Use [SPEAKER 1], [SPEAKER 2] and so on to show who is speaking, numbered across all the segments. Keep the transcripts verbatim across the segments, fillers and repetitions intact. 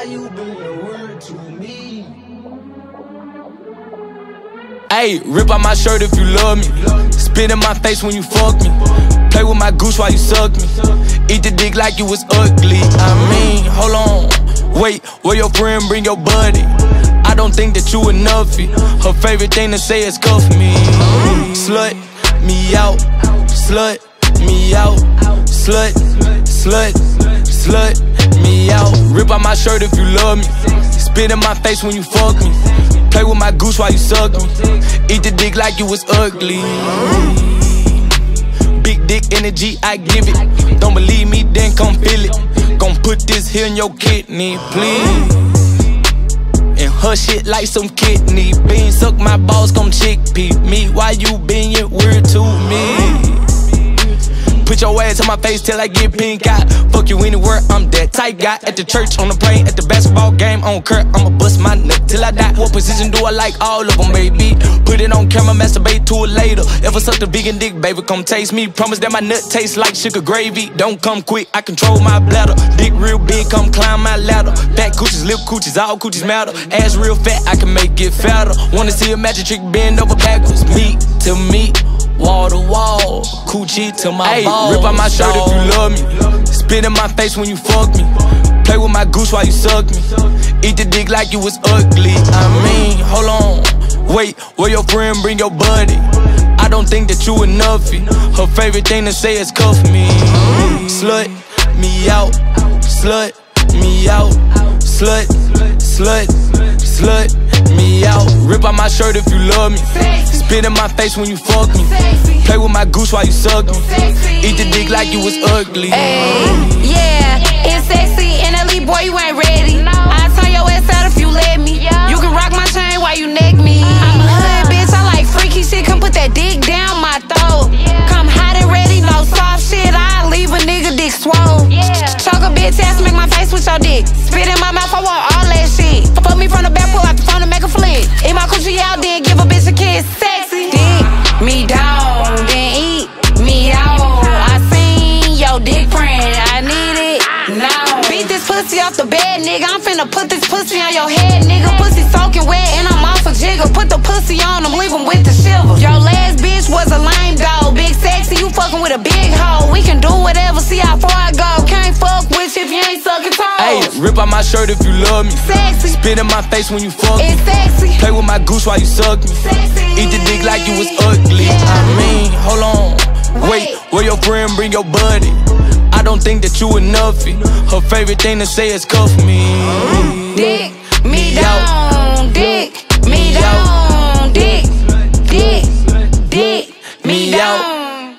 [SPEAKER 1] you bring your word to me?
[SPEAKER 2] Ayy, rip out my shirt if you love me. Spit in my face when you fuck me. Play with my goose while you suck me. Eat the dick like you was ugly. I mean, hold on. Wait, where your friend bring your buddy? I don't think that you enoughy. Her favorite thing to say is cuff me. Slut me out. Slut me out. Slut, slut, slut me out. Rip out my shirt if you love me. Spit in my face when you fuck me. Play with my goose while you suck me. Eat the dick like you was ugly. Big dick energy, I give it. Don't believe me, then come feel it. Gon' put this here in your kidney, please. And her shit like some kidney beans. Suck my balls, come chickpea me. Why you being weird to me? Put your ass on my face till I get pink eye. Fuck you anywhere, I'm that type guy. At the church, on the plane, at the basketball game, on Kurt, I'ma bust my nut till I die. What position do I like? All of them, baby. Put it on camera, masturbate to it later. Ever sucked a vegan dick, baby, come taste me. Promise that my nut tastes like sugar gravy. Don't come quick, I control my bladder. Dick real big, come climb my ladder. Back coochies, lip coochies, all coochies matter. Ass real fat, I can make it fatter. Wanna see a magic trick bend over backwards. Meat to meat. Wall to wall, coochie to my Ay, balls. Rip out my shirt if you love me. Spit in my face when you fuck me. Play with my goose while you suck me. Eat the dick like you was ugly. I mean, hold on. Wait, where your friend bring your buddy? I don't think that you enoughy. Her favorite thing to say is cuff me. Slut me out. Slut me out. Slut, slut, slut me out. Rip out my shirt if you love me. Spit in my face when you fuck me. Play with my goose while you suck me. Eat the dick like you was ugly.
[SPEAKER 3] Ay, yeah, it's sexy and elite, boy, you ain't ready. I'll turn your ass out if you let me. You can rock my chain while you neck me. I'm a hood bitch, I like freaky shit. Come put that dick down my throat. Come hot and ready, no soft shit. I'll leave a nigga dick swole. Choke a bitch ass, make my face with your dick. Spit in my mouth, I want all that shit. Fuck me from the back, pull out the phone and make a flick. Eat my coochie out, then give a bitch a kiss. Sexy. Dick me down, then eat me out. I seen your dick print, I need it now. Beat this pussy off the bed, nigga. I'm finna put this pussy on your head, nigga. Pussy soaking wet and I'm off a jigger. Put the pussy on him, leave him with the shiver. Your last bitch was a lame dog. Big sexy, you fucking with a big hoe. We can do whatever, see how far I go. Can't fuck with you if you ain't sucking toes.
[SPEAKER 2] Ayy, rip out my shirt if you love me.
[SPEAKER 3] Sexy.
[SPEAKER 2] Spit in my face when you fuck me.
[SPEAKER 3] It's sexy.
[SPEAKER 2] Play with my goose while you suck me.
[SPEAKER 3] Sexy.
[SPEAKER 2] Eat the dick like you was ugly.
[SPEAKER 3] Yeah.
[SPEAKER 2] I mean, hold on. Wait, where your friend bring your buddy? I don't think that you enoughy. Her favorite thing to say is cuff me.
[SPEAKER 3] Dick me down, dick me down, dick, dick, dick me down.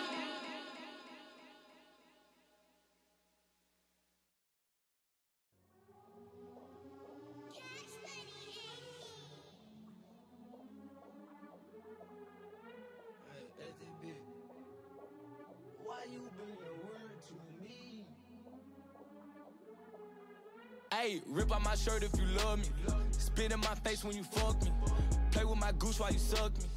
[SPEAKER 1] Why you bring your word to me?
[SPEAKER 2] Ayy, rip out my shirt if you love me. Spit in my face when you fuck me. Play with my goose while you suck me.